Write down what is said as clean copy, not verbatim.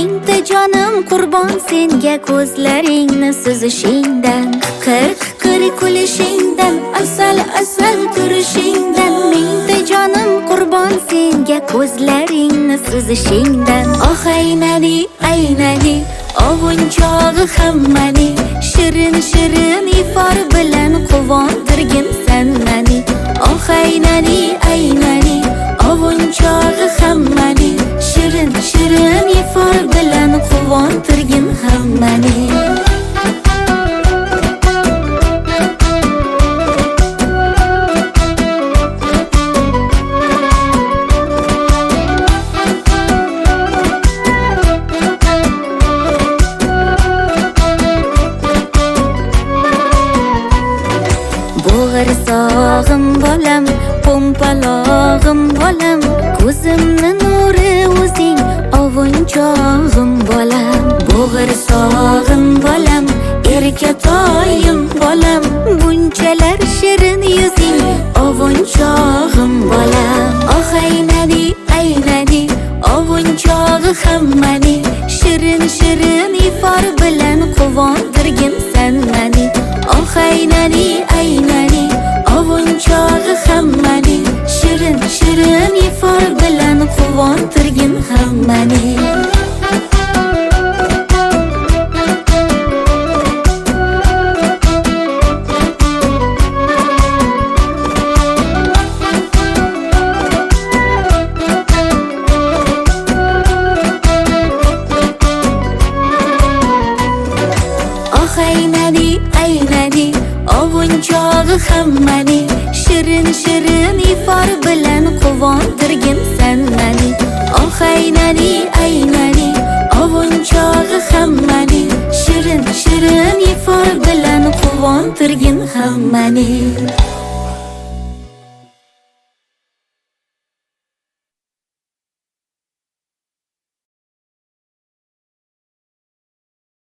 mingta jonim qurbon senga ko'zlaringni suzishingdan, qir kulishingdan, asal turishingdan. Mingta jonim qurbon senga ko'zlaringni suzishingdan. Oh aynani ovunchog'i hammani, shirin ifor bilan quvontirgin sen mani. Oh aynani ovunchog'i hammani, shirin ifor bilan quvontirgin hammani. Bo'g'irsog'im bolam, po'mpalog'im bolam, ko'zimni nuri o'zing, ovunchog'im bolam. Bo'g'irsog'im bolam, erkatoyim bolam, bunchalar shirin yuzing, ovunchog'im bolam. Oh aynani ovunchog'i hammani, shirin ifor bilan quvontirgin sen mani. Oh aynani ovunchog'i hammani, shirin ifor bilan quvontirgin hammani. Oh aynani ovunchog'i hammani, shirin ifor bilan quvontirgin sen mani. Oh aynani ovunchog'i hammani, shirin ifor bilan quvontirgin hammani.